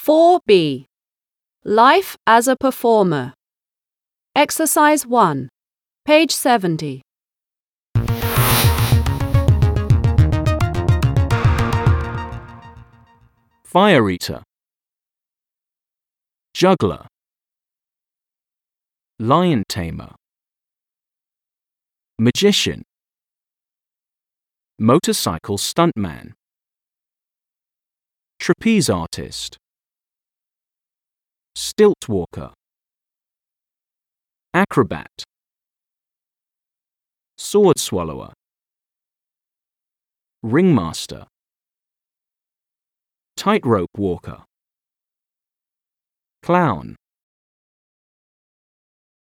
4B. Life as a performer. Exercise 1. Page 70. Fire eater, juggler, lion tamer, magician, motorcycle stuntman, trapeze artist, stilt walker, acrobat, sword swallower, ringmaster, tightrope walker, clown.